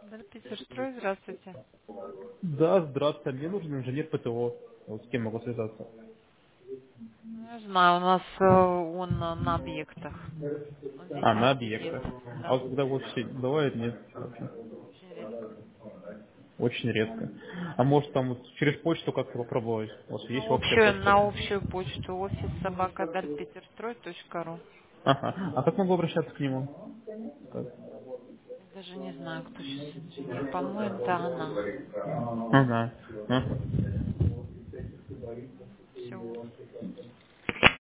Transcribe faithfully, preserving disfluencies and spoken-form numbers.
Да, Питерстрой, здравствуйте. Да, здравствуйте. Мне нужен инженер ПТО. Вот с кем могу связаться? Не знаю, у нас э, он э, на объектах. Он здесь А, не на сидит. объектах. А Да, вот когда в офисе бывает, нет? Вообще. очень редко. Очень редко. А может там вот через почту как-то попробовать? У вас На есть общая общую, почта? на общую почту офис собака дальпетерстрой точка ру. Ага. А как могу обращаться к нему? Как? Я даже не знаю, кто сейчас инженер. По-моему, это она. Ага. Ага.